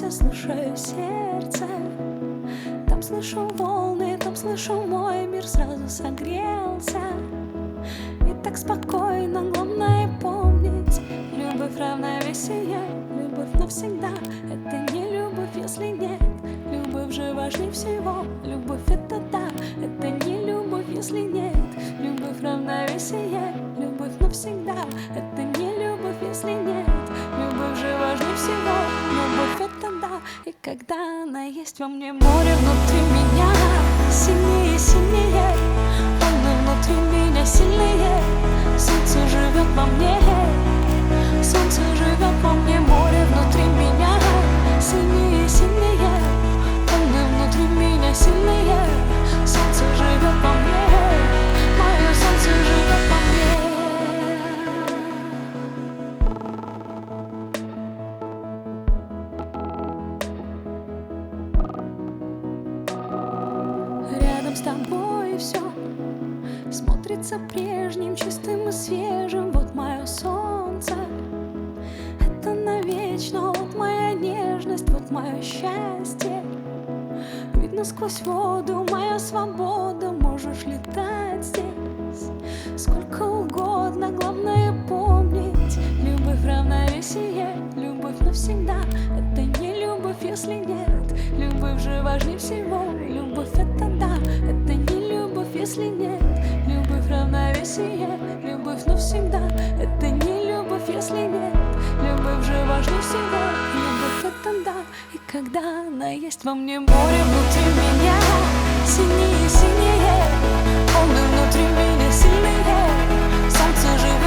я слушаю сердце. Там слышу волны, там слышу мой мир сразу согрелся. И так спокойно, главное помнить: любовь равновесие, любовь навсегда. Это не любовь, если нет. Любовь же важнее всего. Любовь это да, это не любовь, если нет. Любовь равновесие, любовь навсегда. Это не любовь, если нет. Любовь же важнее всего. Любовь это да. И когда она есть во мне, море внутри меня сильнее, сильнее. Волны внутри меня сильнее. Солнце живет во мне, солнце живет во мне. Море внутри меня сильнее, сильнее. Волны внутри меня сильнее. Солнце живет во мне, мое солнце живет во мне. Рядом с тобой все смотрится прежним, чистым и свежим. Вот мое солнце, это навечно. Вот моя нежность, вот мое счастье. Видно сквозь воду, моя свобода. Можешь летать здесь сколько угодно. Главное помнить: любовь равновесие, любовь навсегда. Это не любовь, если нет. Любовь же важнее всего. Любовь это да, это не любовь, если нет. Любовь равновесие, любовь навсегда. Это не любовь, если нет. Любовь же важнее всего. Любовь это да. И когда она есть во мне, море внутри меня сильнее, сильнее. Волны внутри меня сильнее. Солнце живет